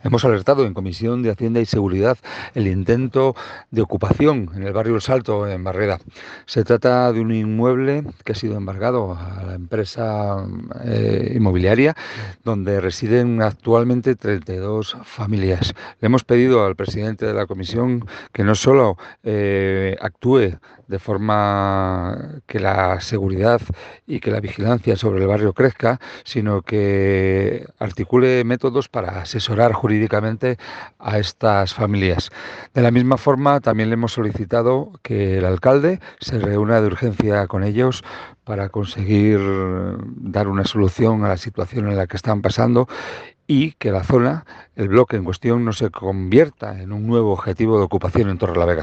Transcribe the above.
Hemos alertado en Comisión de Hacienda y Seguridad el intento de ocupación en el barrio El Salto, en Barrera. Se trata de un inmueble que ha sido embargado a la empresa inmobiliaria donde residen actualmente 32 familias. Le hemos pedido al presidente de la comisión que no solo actúe de forma que la seguridad y que la vigilancia sobre el barrio crezca, sino que articule métodos para asesorar jurídicamente a estas familias. De la misma forma, también le hemos solicitado que el alcalde se reúna de urgencia con ellos para conseguir dar una solución a la situación en la que están pasando y que la zona, el bloque en cuestión, no se convierta en un nuevo objetivo de ocupación en Torrelavega.